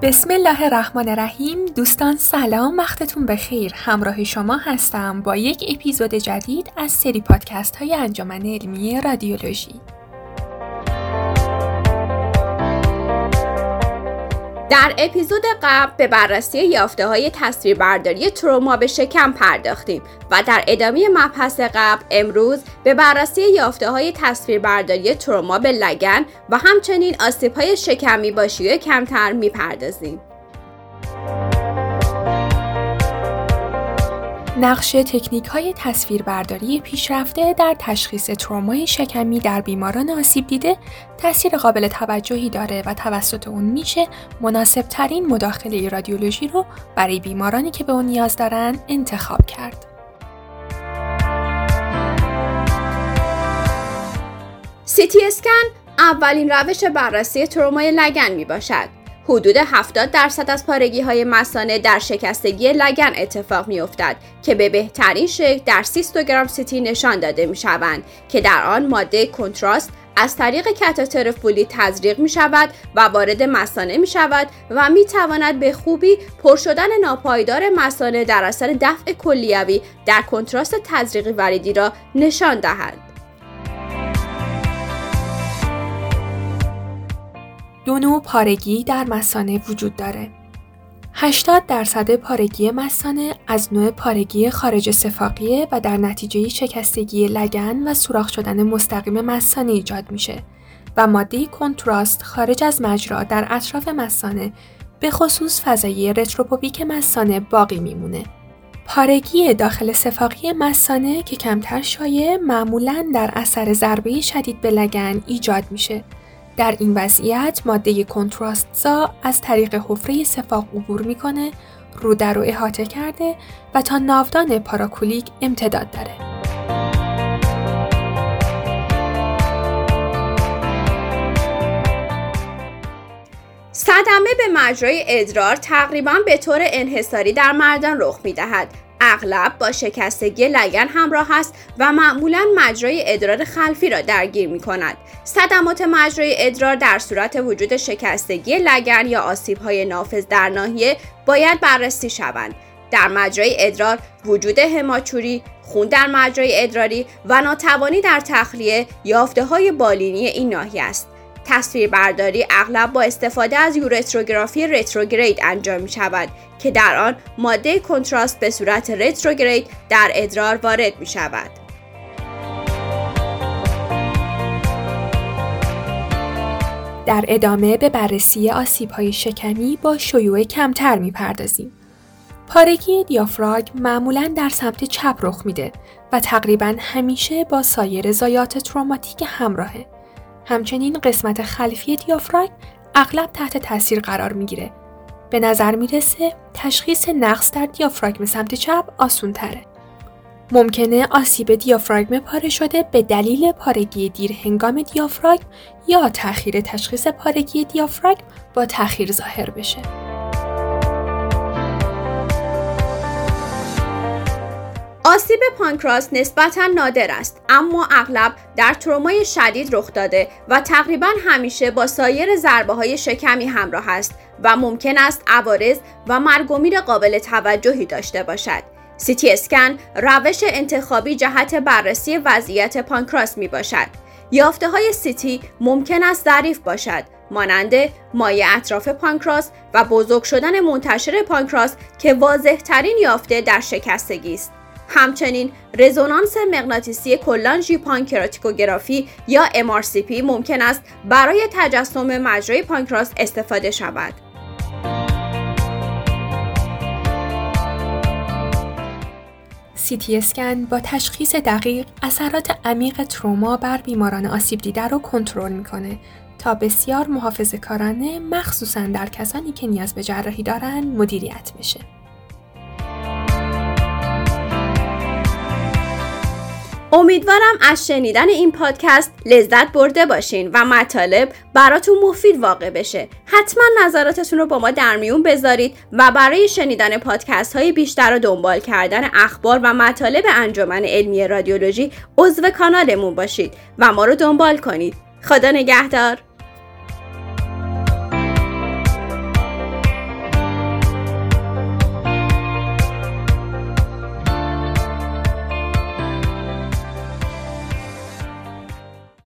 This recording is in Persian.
بسم الله الرحمن الرحیم. دوستان سلام، وقتتون بخیر. همراه شما هستم با یک اپیزود جدید از سری پادکست های انجمن علمی رادیولوژی. در اپیزود قبل به بررسی یافته‌های تصویربرداری تروما به شکم پرداختیم و در ادامه مبحث قبل امروز به بررسی یافته‌های تصویربرداری تروما به لگن و همچنین آسیب‌های شکمی با شیوع کمتر می‌پردازیم. نقش تکنیک‌های تصویربرداری پیشرفته در تشخیص ترومای شکمی در بیماران آسیب دیده تأثیر قابل توجهی داره و توسط اون میشه مناسب‌ترین مداخله رادیولوژی رو برای بیمارانی که به اون نیاز دارن انتخاب کرد. CT اسکن اولین روش بررسی ترومای لگن میباشد. حدود 70% از پارگی‌های مثانه در شکستگی لگن اتفاق می‌افتد که به بهترین شکل در سیستوگرام CT نشان داده می‌شوند که در آن ماده کنتراست از طریق کاتتر فولی تزریق می‌شود و وارد مثانه می‌شود و می‌تواند به خوبی پر شدن ناپایدار مثانه در اثر دفع کلیوی در کنتراست تزریقی وریدی را نشان دهد. دو نوع پارگی در مثانه وجود داره. 80% پارگی مثانه از نوع پارگی خارج صفاقیه و در نتیجه شکستگی لگن و سوراخ شدن مستقیم مثانه ایجاد میشه و ماده کنتراست خارج از مجرا در اطراف مثانه به خصوص فضای رتروپوبیک مثانه باقی میمونه. پارگی داخل صفاقی مثانه که کمتر شایع معمولاً در اثر ضربه شدید به لگن ایجاد میشه. در این وضعیت ماده کنتراستزا از طریق حفره صفاق عبور میکنه، روده رو احاطه کرده و تا ناودان پاراکولیک امتداد داره. صدمه به مجرای ادرار تقریباً به طور انحصاری در مردان رخ میدهد. اغلب با شکستگی لگن همراه است و معمولاً مجرای ادرار خلفی را درگیر می کند. صدمات مجرای ادرار در صورت وجود شکستگی لگن یا آسیب‌های نافذ در ناحیه باید بررسی شوند. در مجرای ادرار وجود هماچوری، خون در مجرای ادراری و ناتوانی در تخلیه یافته‌های بالینی این ناحیه است. تصویربرداری اغلب با استفاده از یورتروگرافی رتروگرید انجام می شود که در آن ماده کنتراست به صورت رتروگرید در ادرار وارد می شود. در ادامه به بررسی آسیب‌های شکمی با شیوع کمتر می پردازیم. پارگی دیافراگم معمولاً در سمت چپ رخ میده و تقریباً همیشه با سایر ضایعات تروماتیک همراهه. همچنین قسمت خلفی دیافراگم اغلب تحت تاثیر قرار میگیره. به نظر میرسه تشخیص نقص در دیافراگم سمت چپ آسون تره. ممکنه آسیب دیافراگم پاره شده به دلیل پارگی دیر هنگام دیافراگم یا تأخیر تشخیص پارگی دیافراگم با تأخیر ظاهر بشه. آسیب پانکراس نسبتاً نادر است، اما اغلب در ترومای شدید رخ داده و تقریباً همیشه با سایر ضربه‌های شکمی همراه است و ممکن است عوارض و مرگ و میر قابل توجهی داشته باشد. CT اسکن روش انتخابی جهت بررسی وضعیت پانکراس می باشد. یافته‌های CT ممکن است ضعیف باشد، مانند مایع اطراف پانکراس و بزرگ شدن منتشر پانکراس که واضح‌ترین یافته در شکستگی است. همچنین رزونانس مغناطیسی کلانژی پانکراتیکوگرافی یا MRCP ممکن است برای تجسم مجرای پانکراس استفاده شود. CT اسکن با تشخیص دقیق اثرات عمیق تروما بر بیماران آسیب دیده رو کنترل میکنه تا بسیار محافظه‌کارانه مخصوصاً در کسانی که نیاز به جراحی دارن مدیریت بشه. امیدوارم از شنیدن این پادکست لذت برده باشین و مطالب براتون مفید واقع بشه. حتما نظراتتون رو با ما در میون بذارید و برای شنیدن پادکست های بیشتر و دنبال کردن اخبار و مطالب انجمن علمی رادیولوژی عضو کانالمون باشید و ما رو دنبال کنید. خدا نگهدار.